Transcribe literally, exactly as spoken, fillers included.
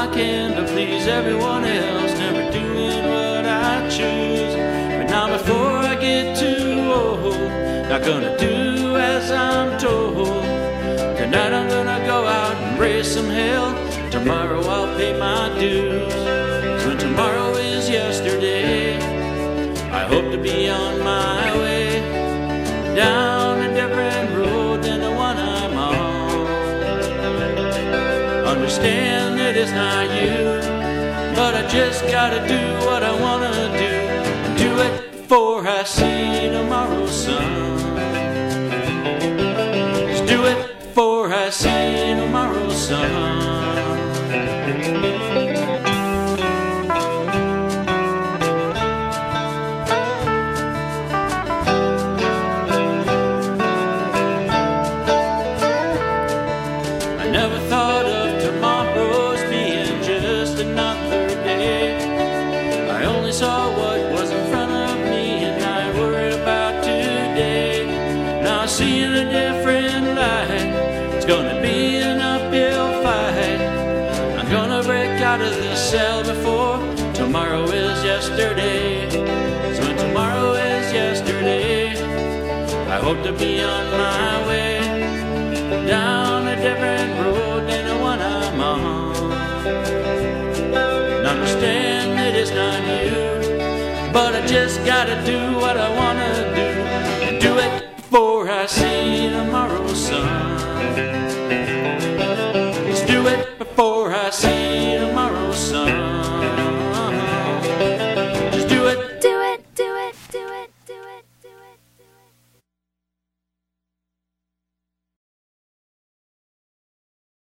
I can to please everyone else, never doing what I choose. But now before I get too old, not gonna do as I'm told. Tonight I'm gonna go out and raise some hell. Tomorrow I'll pay my dues. So when tomorrow is yesterday, I hope to be on my way down a different road than the one I'm on. Understand that it's not you, but I just gotta do what I wanna do, and do it before I see tomorrow's sun. Just do it before I see tomorrow's sun. I never thought of tomorrow's being just another day. I only saw what was in front of me and I worried about today. Now I see in a different light, it's gonna be an uphill fight. I'm gonna break out of this cell before tomorrow is yesterday. So when tomorrow is yesterday, I hope to be on my way down a different road than the one I'm on. And understand that it's not you, but I just gotta do what I wanna do, and do it before I see tomorrow's sun. Let's do it before I see tomorrow's sun.